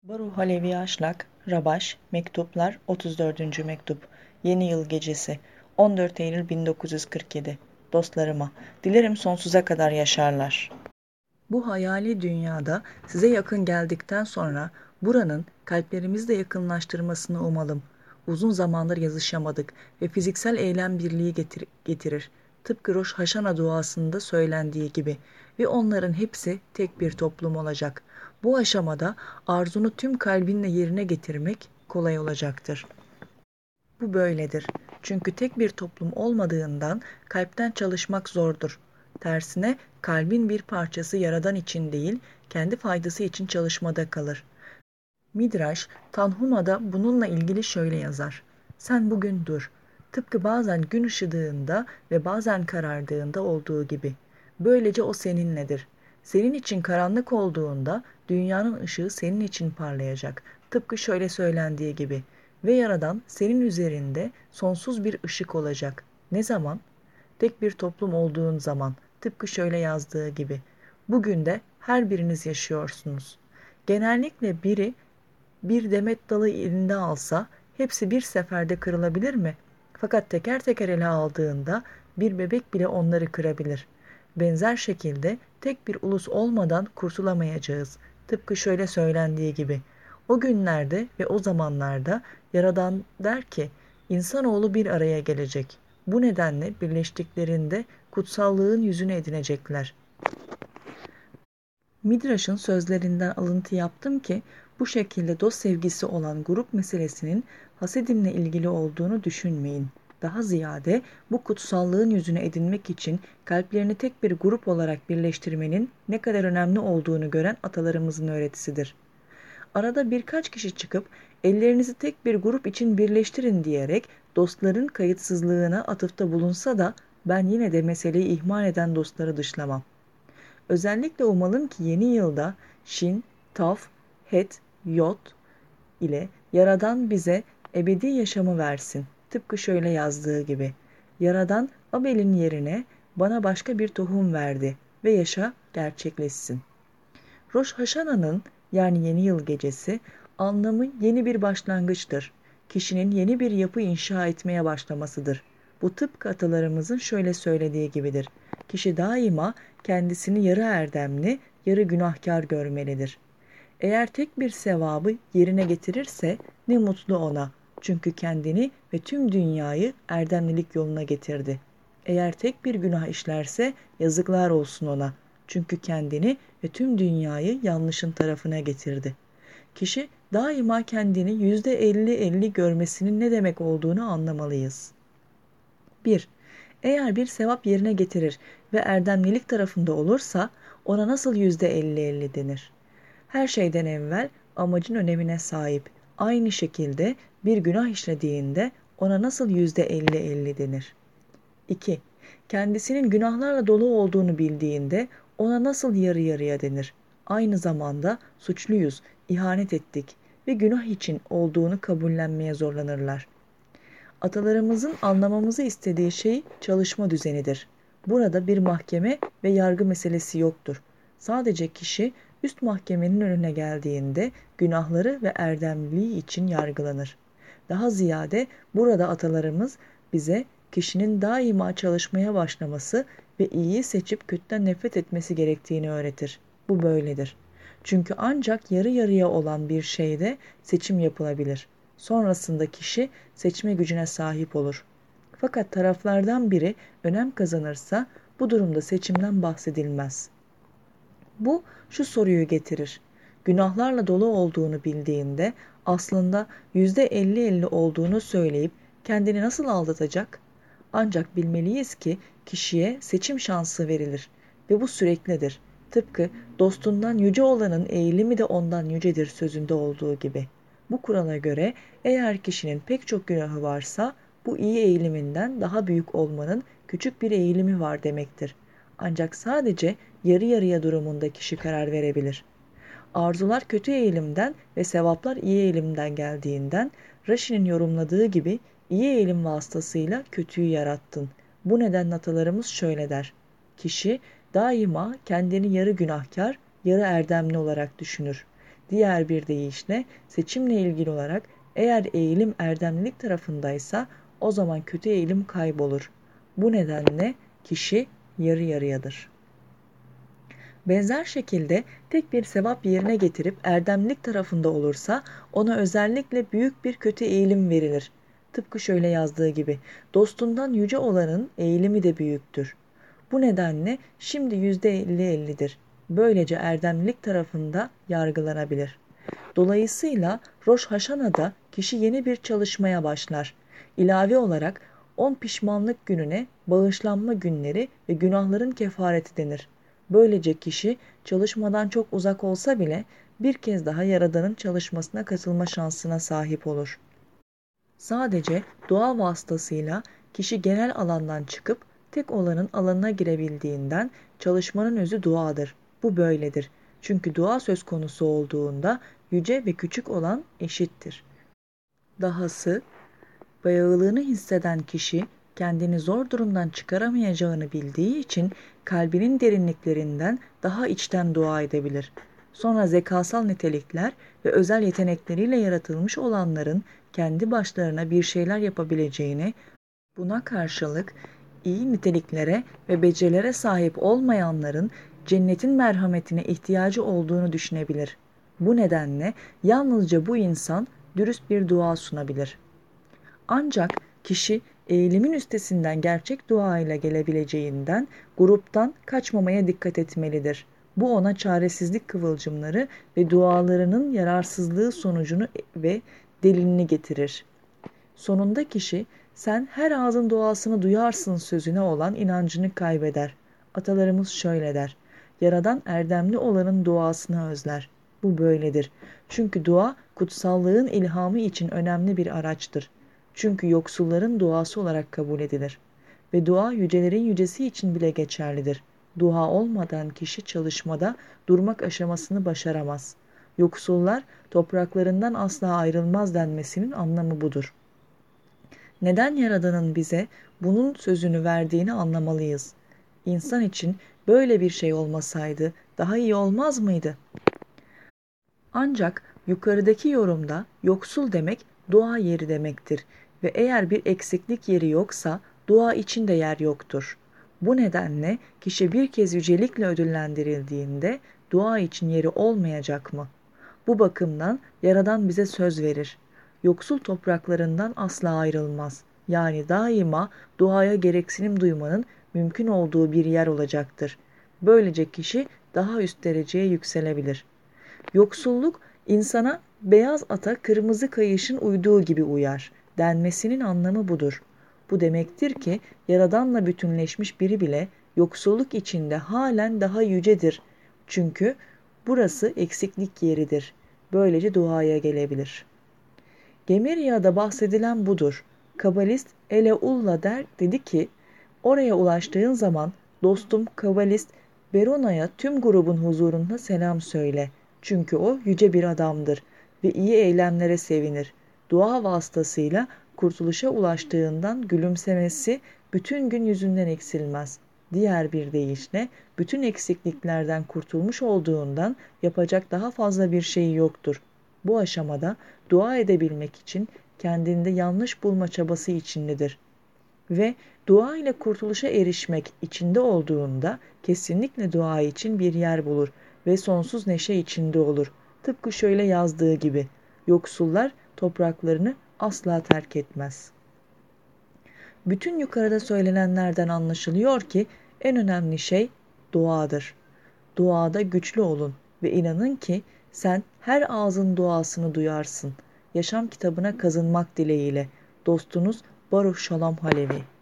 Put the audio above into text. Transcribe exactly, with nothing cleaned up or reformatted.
Baruch Halevi Aşlak, Rabaş, Mektuplar otuz dördüncü Mektup, Yeni Yıl Gecesi, on dört Eylül bin dokuz yüz kırk yedi. Dostlarıma, dilerim sonsuza kadar yaşarlar. Bu hayali dünyada size yakın geldikten sonra buranın kalplerimizle yakınlaştırmasını umalım. Uzun zamandır yazışamadık ve fiziksel eylem birliği getir- getirir. Tıpkı Rosh Haşana duasında söylendiği gibi ve onların hepsi tek bir toplum olacak. Bu aşamada arzunu tüm kalbinle yerine getirmek kolay olacaktır. Bu böyledir. Çünkü tek bir toplum olmadığından kalpten çalışmak zordur. Tersine kalbin bir parçası Yaradan için değil, kendi faydası için çalışmada kalır. Midraş, Tanhuma'da bununla ilgili şöyle yazar. Sen bugün dur. Tıpkı bazen gün ışıdığında ve bazen karardığında olduğu gibi. Böylece o seninledir. Senin için karanlık olduğunda dünyanın ışığı senin için parlayacak. Tıpkı şöyle söylendiği gibi. Ve Yaradan senin üzerinde sonsuz bir ışık olacak. Ne zaman? Tek bir toplum olduğun zaman. Tıpkı şöyle yazdığı gibi. Bugün de her biriniz yaşıyorsunuz. Genellikle biri bir demet dalı elinde alsa hepsi bir seferde kırılabilir mi? Fakat teker teker ele aldığında bir bebek bile onları kırabilir. Benzer şekilde tek bir ulus olmadan kurtulamayacağız. Tıpkı şöyle söylendiği gibi. O günlerde ve o zamanlarda Yaradan der ki, insanoğlu bir araya gelecek. Bu nedenle birleştiklerinde kutsallığın yüzünü edinecekler. Midraş'ın sözlerinden alıntı yaptım ki bu şekilde dost sevgisi olan grup meselesinin hasedimle ilgili olduğunu düşünmeyin. Daha ziyade bu kutsallığın yüzünü edinmek için kalplerini tek bir grup olarak birleştirmenin ne kadar önemli olduğunu gören atalarımızın öğretisidir. Arada birkaç kişi çıkıp ellerinizi tek bir grup için birleştirin diyerek dostların kayıtsızlığına atıfta bulunsa da ben yine de meseleyi ihmal eden dostları dışlamam. Özellikle umalım ki yeni yılda Şin, Taf, Het, Yot ile Yaradan bize ebedi yaşamı versin. Tıpkı şöyle yazdığı gibi. Yaradan Abel'in yerine bana başka bir tohum verdi ve yaşa gerçekleşsin. Rosh Haşana'nın yani yeni yıl gecesi anlamı yeni bir başlangıçtır. Kişinin yeni bir yapı inşa etmeye başlamasıdır. Bu tıpkı atalarımızın şöyle söylediği gibidir. Kişi daima kendisini yarı erdemli, yarı günahkar görmelidir. Eğer tek bir sevabı yerine getirirse ne mutlu ona. Çünkü kendini ve tüm dünyayı erdemlilik yoluna getirdi. Eğer tek bir günah işlerse yazıklar olsun ona. Çünkü kendini ve tüm dünyayı yanlışın tarafına getirdi. Kişi daima kendini yüzde elli elli görmesinin ne demek olduğunu anlamalıyız. bir. Eğer bir sevap yerine getirir ve erdemlilik tarafında olursa ona nasıl yüzde elli elli denir? Her şeyden evvel amacın önemine sahip. Aynı şekilde bir günah işlediğinde ona nasıl yüzde elli elli denir? iki. Kendisinin günahlarla dolu olduğunu bildiğinde ona nasıl yarı yarıya denir? Aynı zamanda suçluyuz, ihanet ettik ve günah için olduğunu kabullenmeye zorlanırlar. Atalarımızın anlamamızı istediği şey çalışma düzenidir. Burada bir mahkeme ve yargı meselesi yoktur. Sadece kişi üst mahkemenin önüne geldiğinde günahları ve erdemliliği için yargılanır. Daha ziyade burada atalarımız bize kişinin daima çalışmaya başlaması ve iyiyi seçip kötüden nefret etmesi gerektiğini öğretir. Bu böyledir. Çünkü ancak yarı yarıya olan bir şeyde seçim yapılabilir. Sonrasında kişi seçme gücüne sahip olur. Fakat taraflardan biri önem kazanırsa bu durumda seçimden bahsedilmez. Bu şu soruyu getirir. Günahlarla dolu olduğunu bildiğinde aslında yüzde elli elli olduğunu söyleyip kendini nasıl aldatacak? Ancak bilmeliyiz ki kişiye seçim şansı verilir ve bu süreklidir. Tıpkı dostundan yüce olanın eğilimi de ondan yücedir sözünde olduğu gibi. Bu kurala göre eğer kişinin pek çok günahı varsa bu iyi eğiliminden daha büyük olmanın küçük bir eğilimi var demektir. Ancak sadece yarı yarıya durumunda kişi karar verebilir. Arzular kötü eğilimden ve sevaplar iyi eğilimden geldiğinden Rashi'nin yorumladığı gibi iyi eğilim vasıtasıyla kötüyü yarattın. Bu nedenle atalarımız şöyle der. Kişi daima kendini yarı günahkar, yarı erdemli olarak düşünür. Diğer bir deyişle seçimle ilgili olarak eğer eğilim erdemlilik tarafındaysa o zaman kötü eğilim kaybolur. Bu nedenle kişi yarı yarıyadır. Benzer şekilde tek bir sevap yerine getirip erdemlilik tarafında olursa ona özellikle büyük bir kötü eğilim verilir. Tıpkı şöyle yazdığı gibi, dostundan yüce olanın eğilimi de büyüktür. Bu nedenle şimdi yüzde elli ellidir. Böylece erdemlilik tarafında yargılanabilir. Dolayısıyla Rosh Hashanah'da kişi yeni bir çalışmaya başlar. İlave olarak on pişmanlık gününe bağışlanma günleri ve günahların kefareti denir. Böylece kişi çalışmadan çok uzak olsa bile bir kez daha Yaradan'ın çalışmasına katılma şansına sahip olur. Sadece dua vasıtasıyla kişi genel alandan çıkıp tek olanın alanına girebildiğinden çalışmanın özü duadır. Bu böyledir. Çünkü dua söz konusu olduğunda yüce ve küçük olan eşittir. Dahası bayağılığını hisseden kişi kendini zor durumdan çıkaramayacağını bildiği için kalbinin derinliklerinden daha içten dua edebilir. Sonra zekasal nitelikler ve özel yetenekleriyle yaratılmış olanların kendi başlarına bir şeyler yapabileceğini, buna karşılık iyi niteliklere ve becerilere sahip olmayanların cennetin merhametine ihtiyacı olduğunu düşünebilir. Bu nedenle yalnızca bu insan dürüst bir dua sunabilir. Ancak kişi eğilimin üstesinden gerçek dua ile gelebileceğinden gruptan kaçmamaya dikkat etmelidir. Bu ona çaresizlik kıvılcımları ve dualarının yararsızlığı sonucunu ve delilini getirir. Sonunda kişi sen her ağzın duasını duyarsın sözüne olan inancını kaybeder. Atalarımız şöyle der: Yaradan erdemli olanın duasını özler. Bu böyledir. Çünkü dua kutsallığın ilhamı için önemli bir araçtır. Çünkü yoksulların duası olarak kabul edilir. Ve dua yücelerin yücesi için bile geçerlidir. Dua olmadan kişi çalışmada durmak aşamasını başaramaz. Yoksullar topraklarından asla ayrılmaz denmesinin anlamı budur. Neden Yaradan'ın bize bunun sözünü verdiğini anlamalıyız. İnsan için böyle bir şey olmasaydı daha iyi olmaz mıydı? Ancak yukarıdaki yorumda yoksul demek dua yeri demektir ve eğer bir eksiklik yeri yoksa dua için de yer yoktur. Bu nedenle kişi bir kez yücelikle ödüllendirildiğinde dua için yeri olmayacak mı? Bu bakımdan Yaradan bize söz verir. Yoksul topraklarından asla ayrılmaz. Yani daima duaya gereksinim duymanın mümkün olduğu bir yer olacaktır. Böylece kişi daha üst dereceye yükselebilir. Yoksulluk insana beyaz ata kırmızı kayışın uyduğu gibi uyar denmesinin anlamı budur. Bu demektir ki Yaradan'la bütünleşmiş biri bile yoksulluk içinde halen daha yücedir. Çünkü burası eksiklik yeridir. Böylece duaya gelebilir. Gemerya'da bahsedilen budur. Kabalist Eleulla der dedi ki, oraya ulaştığın zaman dostum Kabalist Berona'ya tüm grubun huzurunda selam söyle. Çünkü o yüce bir adamdır ve iyi eylemlere sevinir. Dua vasıtasıyla kurtuluşa ulaştığından gülümsemesi bütün gün yüzünden eksilmez. Diğer bir deyişle bütün eksikliklerden kurtulmuş olduğundan yapacak daha fazla bir şey yoktur. Bu aşamada dua edebilmek için kendinde yanlış bulma çabası içindedir. Ve dua ile kurtuluşa erişmek içinde olduğunda kesinlikle dua için bir yer bulur ve sonsuz neşe içinde olur. Tıpkı şöyle yazdığı gibi, yoksullar topraklarını asla terk etmez. Bütün yukarıda söylenenlerden anlaşılıyor ki en önemli şey duadır. Duada güçlü olun ve inanın ki sen her ağzın duasını duyarsın. Yaşam kitabına kazınmak dileğiyle. Dostunuz Baruch Shalom Halevi.